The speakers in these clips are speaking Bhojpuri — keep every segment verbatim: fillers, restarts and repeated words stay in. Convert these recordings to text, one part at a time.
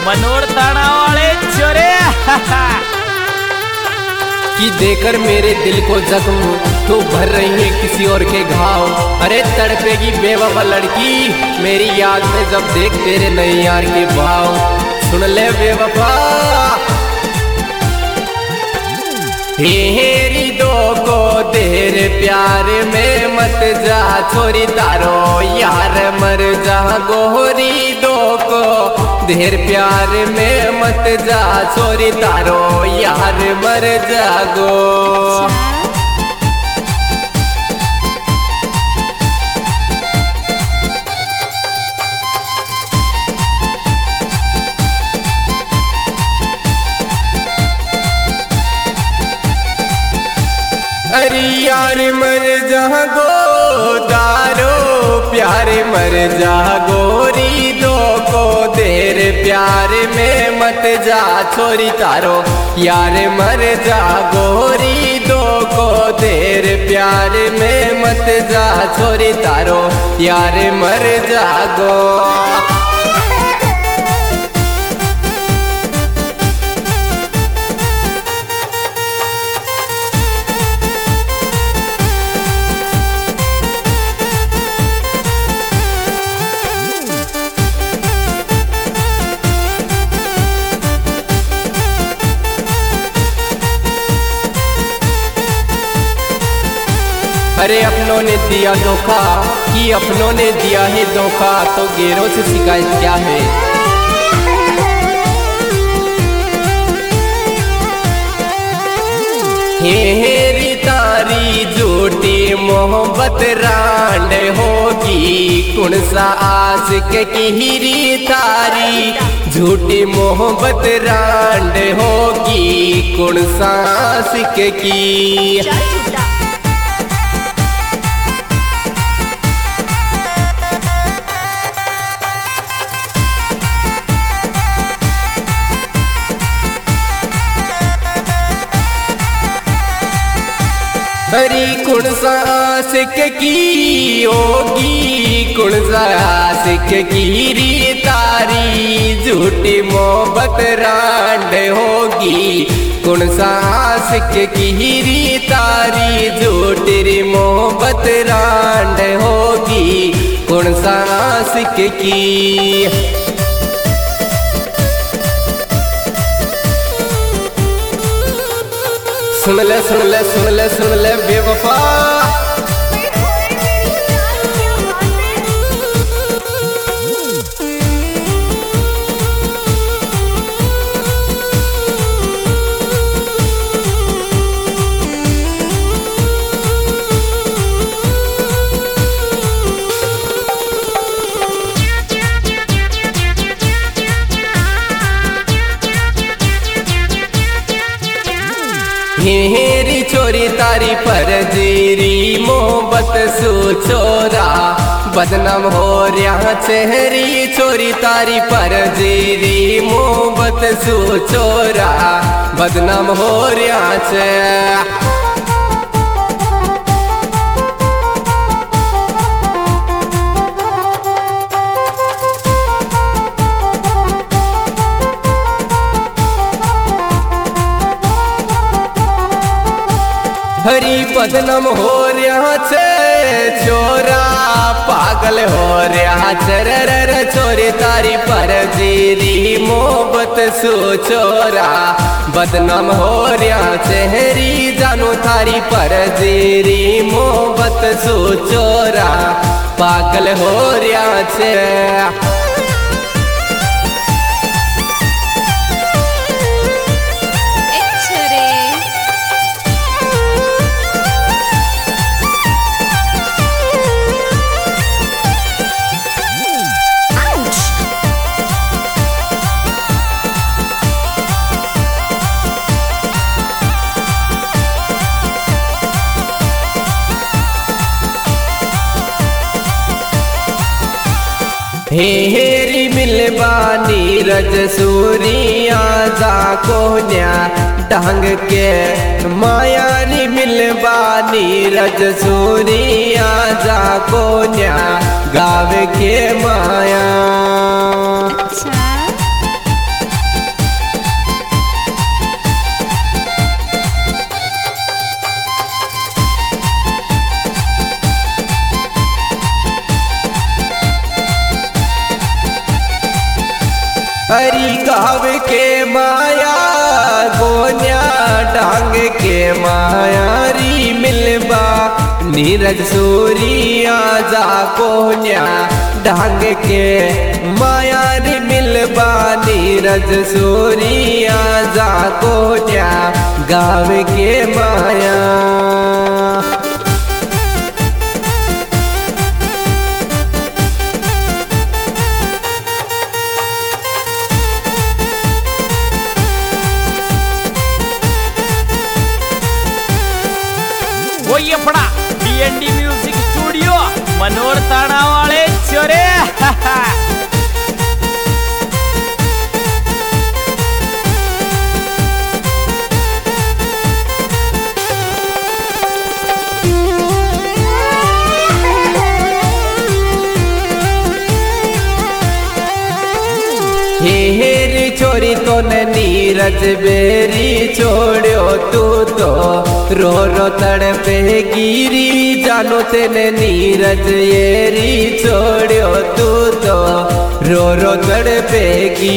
मनोर ताना वाले चोरे कि देकर मेरे दिल को जख्म तो भर रही है किसी और के घाव। अरे तड़पेगी बेवफा लड़की मेरी याद में जब देख तेरे नए यार के भाव। सुन ले बेवफा हेरी दो को देर प्यार में मत जा छोरी तारो यार मर जा गोरी दो को देर प्यार में मत जा छोरी तारो यार मर जागो। अरे यार मर जागो दारो प्यारे मर जागो री दो को देर प्यार में मत जा छोरी तारो यार मर जागो री दो को देर प्यार में मत जा छोरी तारो यार मर जागो। अरे अपनों ने दिया धोखा कि अपनों ने दिया है धोखा तो गैरों से शिकायत क्या है। हेरी तारी झूठी मोहब्बत रांड होगी कुण सा आशिक की हीरी तारी झूठी मोहब्बत रांड होगी कुण सा आशिक की। हरी कुण सा आशिक की होगी कुण सा आशिक की री तारी झूठी मोहब्बत रांड होगी कुण सा आशिक की री तारी झूठी मोहब्बत रांड होगी कुण सा आशिक की। सुन ले सुन ले सुन ले सुन ले बेवफा हेरी चोरी तारी पर जीरी मोहब्बत सु छोरा बदनाम हो रहा चेहरी चोरी तारी पर जीरी मोहब्बत सु छोरा बदनाम हो रहा छे। हरी बदनाम हो रहा छे छोरा पागल हो रहा छे रे रे रे छोरी तारी पर जीरी मोहब्बत सु छोरा बदनाम हो रहा छे हरी जानू थारी पर जीरी मोहब्बत सु छोरा पागल हो रहा छे। हेरी मिलबानी रज सूरिया जा कोन्या ढंग के मायानी मिलबानी रज सूरिया जा कोन्या गाँव के माया। गाव के माया गोन्या डांग के माया री मिलबा नीरज सूरिया जा कोन्या डांग के माया री मिलबा नीरज सूरिया जा कोन्या गाव के माया। वही अपना D N D music studio Manor ताना वाले चोरे। हे हेरी छोरी तो ने नीरज बेरी छोड़ो तू तो रो रो तड़पे गिरी जानो तेने नीरज येरी छोड़ो तू तो रो रो तड़पेगी।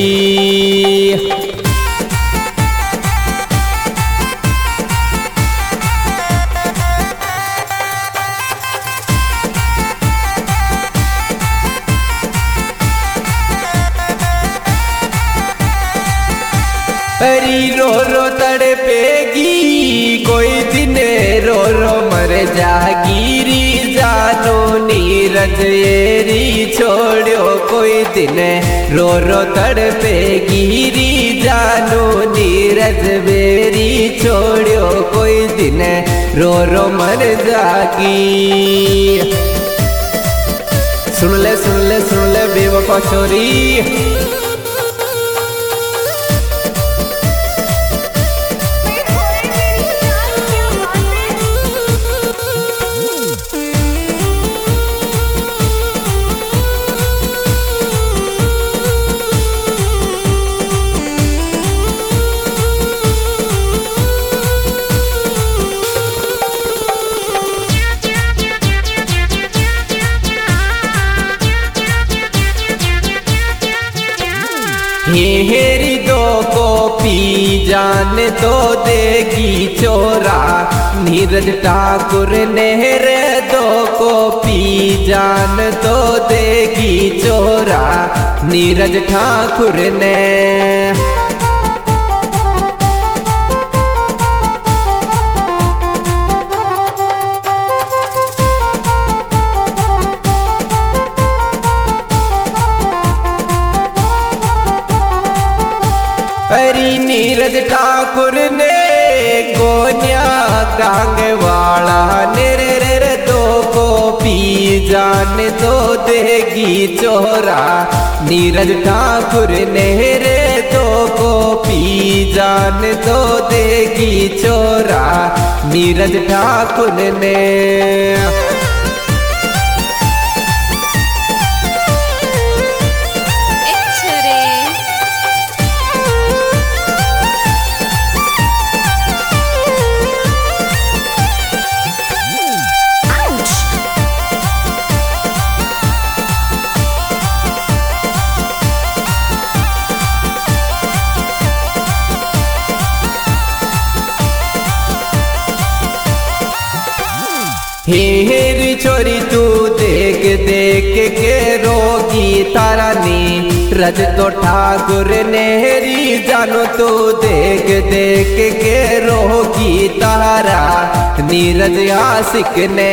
अरी रो रो तड़पेगी कोई दिन रो रो मर जागीरी जानो नीरज येरी छोड़ो कोई दिन रो रो तड़पेगी जानो नीरज बेरी छोड़ो कोई दिन रो रो मर जागी। सुन ले सुन ले सुन ले बेवफा छोरी हेरी दो को पी जान तो देगी चोरा नीरज ठाकुर नेहर दो को पी जान तो देगी चोरा नीरज ठाकुर ने। अरी नीरज ठाकुर ने गोन्या डांग वाला नेरे रे दो को पी जान तो देगी चोरा नीरज ठाकुर ने रे दो को पी जान तो देगी चोरा नीरज ठाकुर ने। हेरी छोरी तू देख देख के रोगी तारा नीरज तो ठाकुर नेहरी जानो तू देख देख के रोगी तारा नीरज आशिक ने।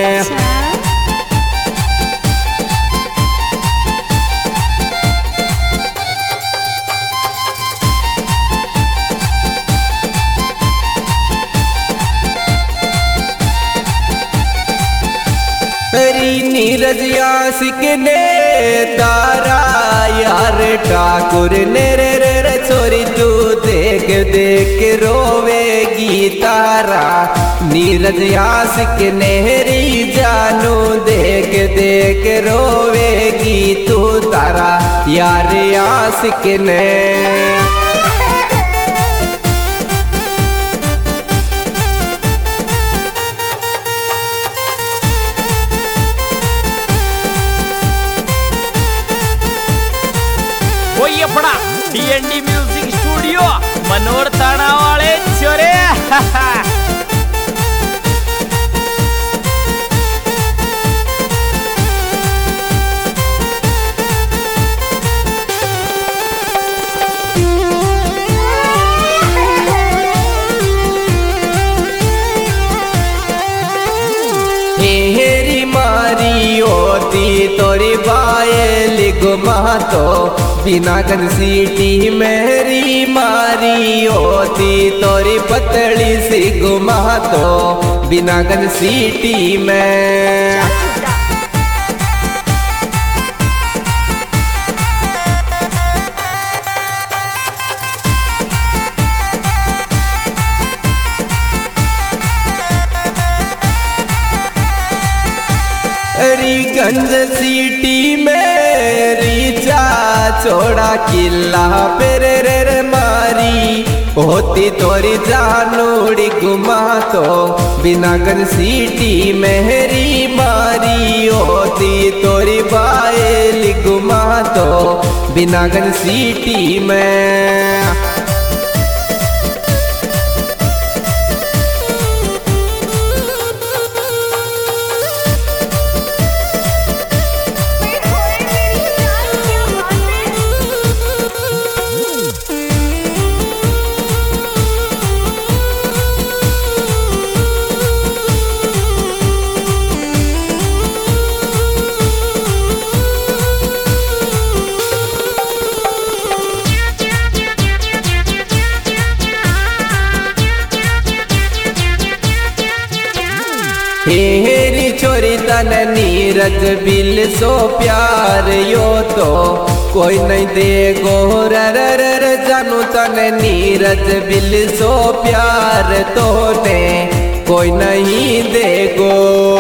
नीरज आशिक ने तारा यार ठाकुर ने रे रे रे छोरी तू देख देख रोवेगी तारा नीरज आशिक ने री जानू देख देख रोवेगी तू तारा यार आशिक ने। वही अपना डी एन गुमा तो बिनागन सीटी मेरी मारी होती तोरी पतली सी गुमा तो बिनागन सीटी में। गंज सीटी मेरी चा छोड़ा किला पेरे रे मारी होती तोरी जानोड़ी गुमा तो बिनागन सीटी मेरी मारी होती तोरी बाएली गुमा तो बिनागन सीटी में। हेरी छोरी तन नीरज बिल सो प्यार यो तो कोई नहीं दे गो रर रर जानू तन नीरज बिल सो प्यार तो ने कोई नहीं दे गो।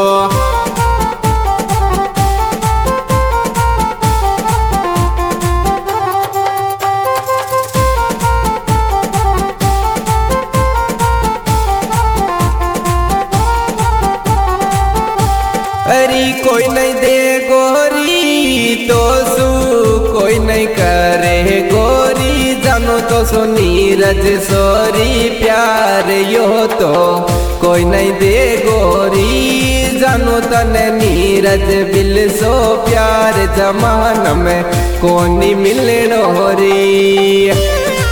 अरे कोई नहीं दे गोरी तो सू कोई नहीं करे गोरी जानो तो सो नीरज सोरी प्यार यो तो कोई नहीं दे गोरी जानो तने नीरज बिल सो प्यार जमान में कोनी मिले री।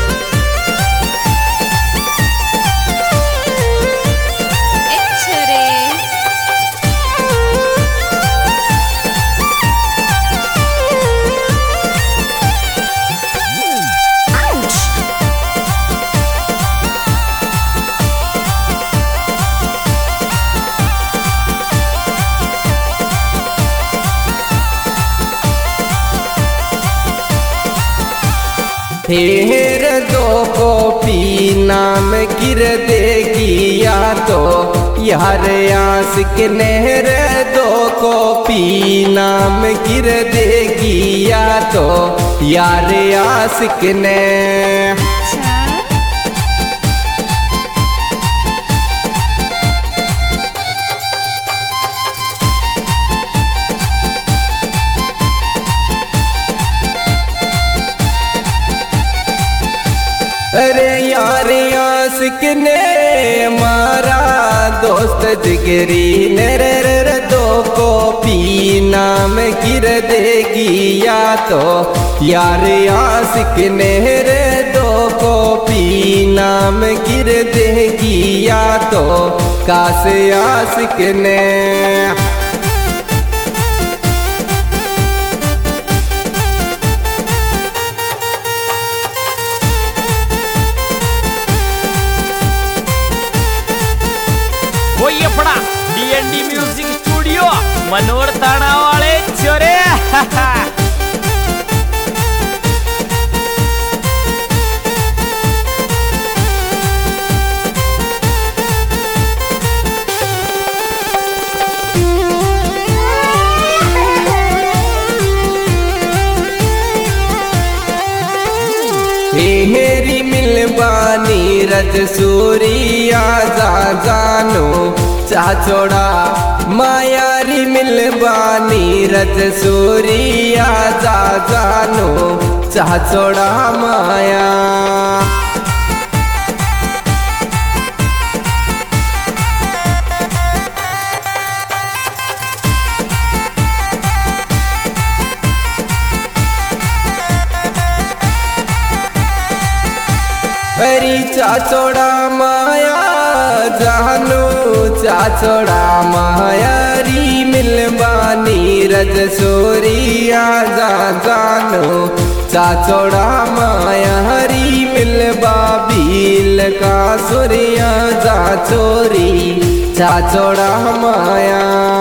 हेर दो को पीना में गिर देगी या तो यार आशिक नहर दो को पीना में गिर देगी या तो यार आशिक ने। अरे यार आशिक ने मारा दोस्त जिगरी ने रे रे दो को पीना में गिर देगी या तो यार आशिक ने रे दो को पीना में गिर देगी या तो काश आशिक ने। डीएनडी म्यूजिक स्टूडियो मनोर ताना वाले छोरे। हेरी मिलबानी रज सूरिया जा जानो चाचोड़ा मायारी मिलबानी रज सूरिया जा जानो चाचोड़ा माया। अरे चाचोड़ा माया जानू चाचोड़ा माया री मिलबानी नीरज सूरिया जा जानो चाचोड़ा माया हरी मिलबा बील का सूरिया जा चोरी चाचोड़ा माया।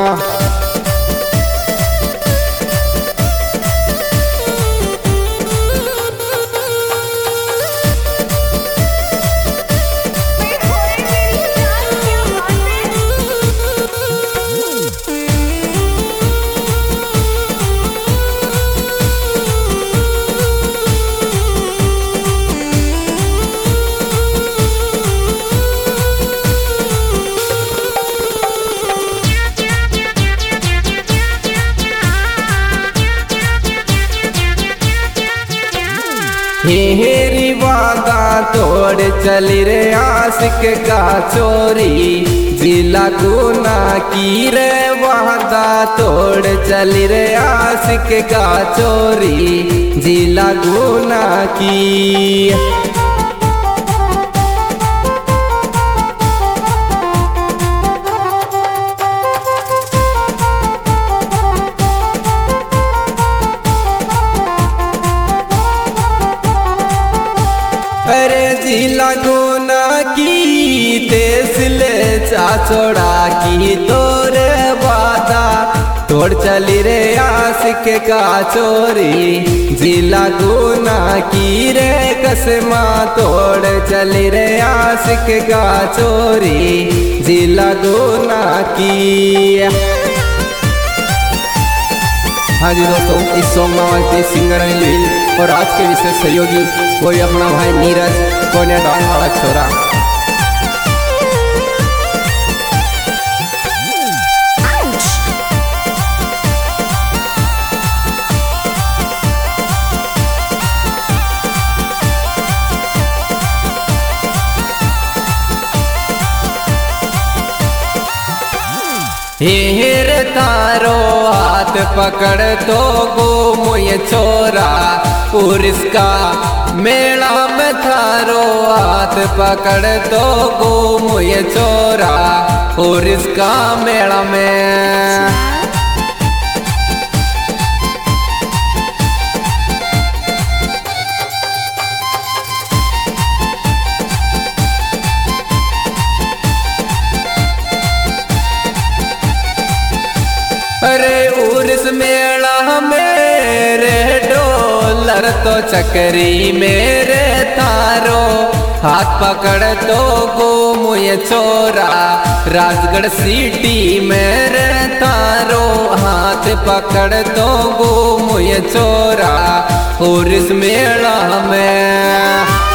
हेरी वादा तोड़ चली रे आशिक का चोरी जिला गुना की रे वादा तोड़ चली रे आशिक का चोरी जिला गुना की। अरे जिला गुना की देश ले चाचोड़ा की तोरे वादा तोड़ चली रे आशिक का चोरी जिला गुना की रे कसमा तोड़ चली रे आशिक का चोरी जिला गुना की। हाँ जी दोस्तों, इस सॉन्ग में आवाज सिंगर अनिल और आज के विशेष सहयोगी कोई अपना भाई नीरज कोने डांग वाला छोरा। हेर तारो हाथ पकड़ तो गो मुझे छोरा पुरुष का मेला में थारो हाथ पकड़ तो गो मुझे छोरा पुरुष का मेला में। अरे उर्स मेला मेरे डोलर तो चकरी मेरे थारो हाथ पकड़ तो गो मुझे छोरा राजगढ़ सिटी मेरे थारो हाथ पकड़ तो गो मुझे छोरा उर्स मेला में।